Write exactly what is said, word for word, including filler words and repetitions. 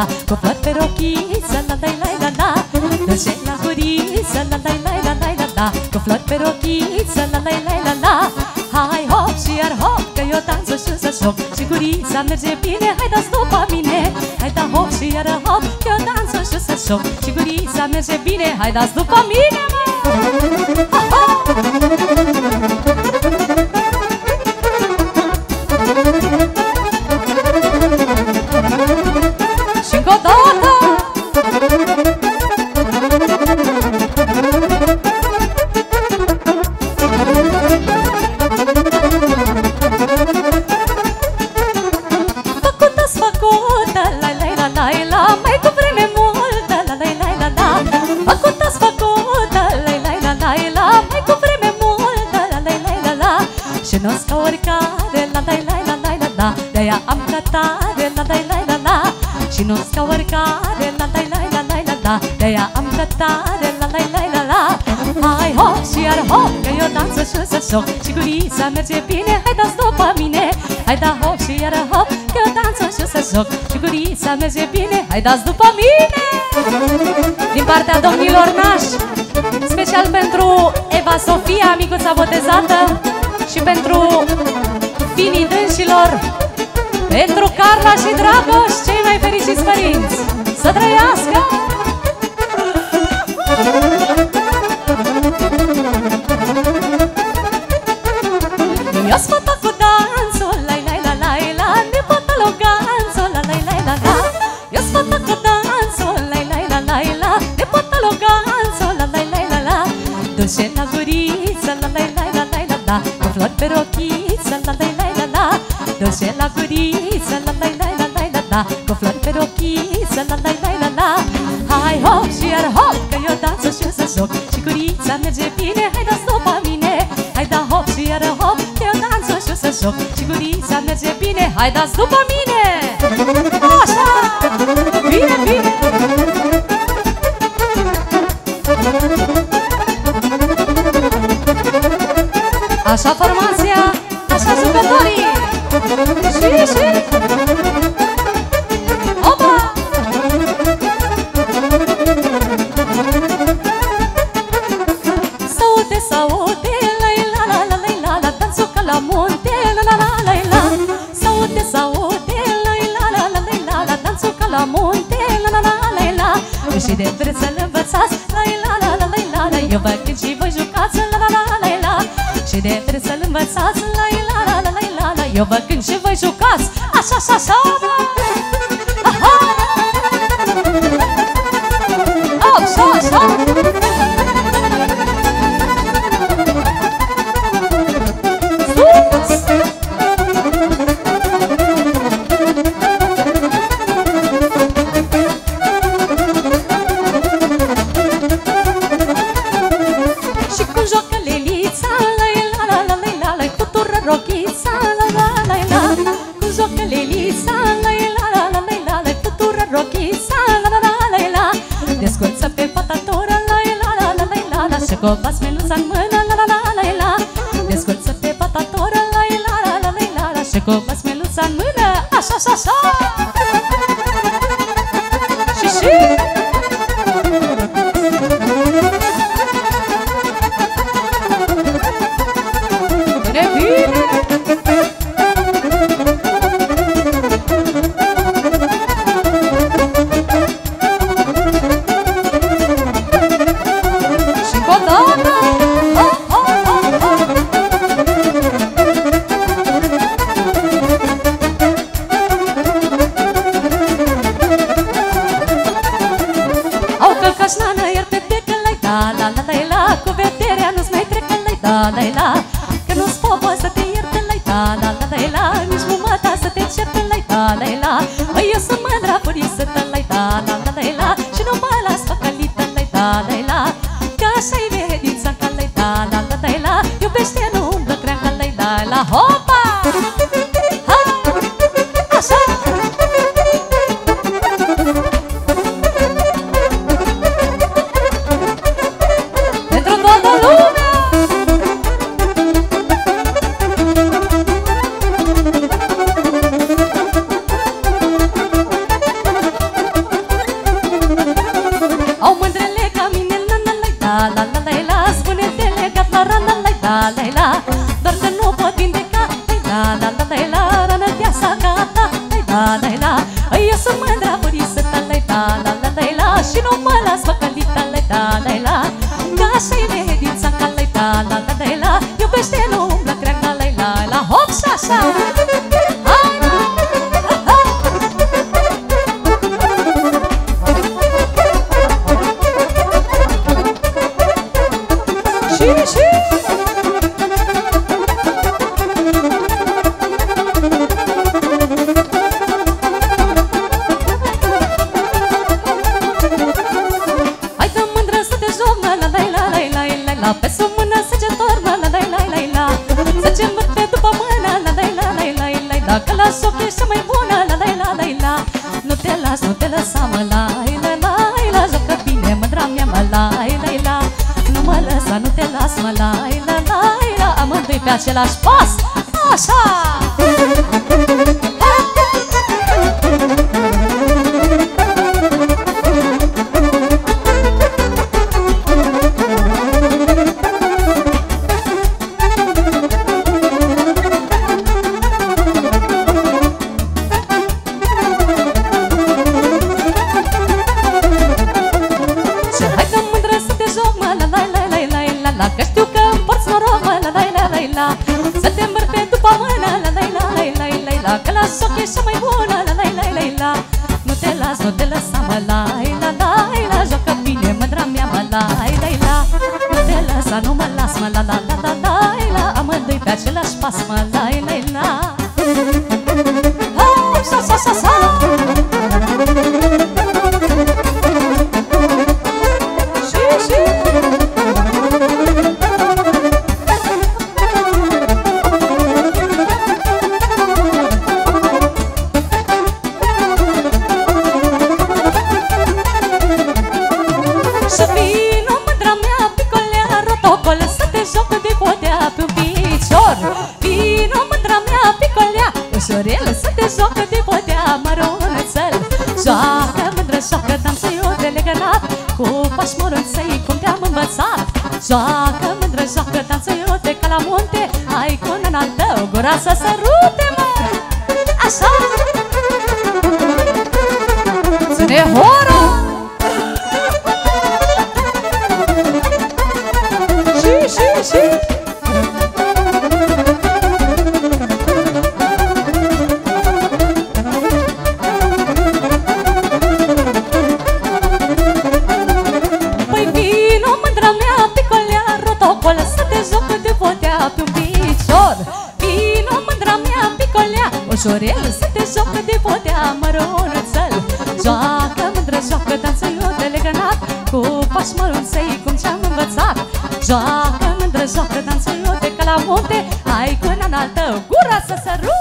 la, cu flori pe rochiță, la la la la la. Dulce la guriță, la la la la la la la, cu flori pe rochiță, la la la la la. Hai hop și iar hop, că eu danțo și să șoc, și gurița merge bine, hai dați după mine. Hai da hop și iar hop, că eu danțo și să șoc, și gurița merge bine, hai dați după mine, mă! Și încă o dată! Făcută-s făcută, la la la la la, mai cu vreme multă, la la la la la. Făcută-s făcută, la la la la la, mai cu vreme multă, la la la la la. Și nu-s ca oricare, la la la la la la, de-aia am cătare, la la la la la. Și nu-s ca oricare, la la la la la la, de-aia am cătare, la la la la la. Hai hop și iar hop, că eu danțo și să șoc, și gurița merge bine, hai dați după mine. Hai da hop și iar hop, că eu danțo și să șoc, și gurița merge bine, hai dați după mine. Din partea domnilor nași, special pentru Eva Sofia, micuța botezată, și pentru finii dânșilor, pentru Carla și Dragoș, cei mai fericiți părinți. Să trăiască! Eu-s fata cu danțul, la la la la la, nepota loganțul, la la la la la. Eu-s fata cu danțul, la la la la la, nepota loganțul, la la la la la. Dulce la guriță, la la la la la la, cu flori pe rochiță, la la la la la. Dulce la guriță, la la la la la la, cu flori pe rochiță, la la la la la. Hai hop și iar hop, că eu danțo și să joc, și gurița merge bine, hai dați după mine. Hai da hop și iar hop, că eu danțo și să joc, și gurița merge bine, hai dați după mine. Așa! Bine, bine! Așa formația, așa jucătorii. Și, și opa! Saude, saude, la la la la la la la, danțul ca la munte, la la la la la. Saude, saude, la la la la la la la, danțul ca la munte, la la la la la. Și de vreți să-l învățați, la la la la la la, eu vă cânt și voi jucați, la la la la la. Și de vreți să-l învățați, la la la la la la, eu vă cânt și voi jucați, așa, așa, așa, mă! Aha! Așa, așa! Sus! Și cum joacă Lelița, la la la la la la, cu tură rochița, la la la la. Cum joacă Lelița, la la la la la la, cu tură rochița, la la la la la. Desculță pe patatoră, la la la la la la, și cu basmeluța în mână, la la la la la. Desculță pe patatoră, la la la la la la, și cu basmeluța în mână, așa, așa, așa. Și și că nu-ți popă să te ierte, la la la la la, nici mumata să te certe, la la la. Măi, eu sunt mândra furisetă, la la la la la, și nu mă las păcălită, la la la. Că așa-i vedința, ca la la la la la, iubește, nu umblă creancă, la la la. Hopa! Hai! Așa! Pentru toată lumea! la la la la, spune-te legat la rană, la la la la, doar că nu pot vindeca, la la la la la, rană viața gata, la la la, eu sunt mândra burisă ta, la la la la la, și nu mă las păcălită, la la la la, că așa-i mehedința ca, la la la la la, iubește, nu umblă creangă, la la la, hop și așa. Pe sub mână săgetor, la la la la la la, să-ți învârte după mână, la la la la la la, dacă la soc ești cea mai bună, la la la la la, nu te las, nu te lăsa, mă, la la la la, joacă bine, mândra mea, mă, la la la, nu mă lăsa, nu te las, mă, la la la la, amândoi pe același pas, așa! Că știu că îmi porți noroc, mă, la la la la la, să te îmbăr pe după mână, la la la la la la la, că la soc ești cea mai bună, la la la la la, nu te las, nu te lăsa, mă, la la la la, joacă bine, mândra mea, mă, la la la, nu te lăsa, nu mă las, mă, la la la la la la, amândoi pe același pas, mă, la la la, hai, sa sa sa sa. Ușorel să te joacă de podea mărunățel, joacă mândră, joacă dansă eu de legănat, cu pași mărunței cum te-am învățat. Joacă mândră, joacă dansă eu de ca la munte, hai cu nana tău gura să sărute, mă, așa! Ține hora! Și, și, și! Să te joacă de podea pe un picior, vino mândra mea, picolea, ușorel să te joacă de podea mărunățel, joacă mândră, joacă dansă eu de legănat, cu pași mărunței cum ți-am învățat. Joacă mândră, joacă dansă eu de ca la munte, hai cu nana al tău gura să sărute.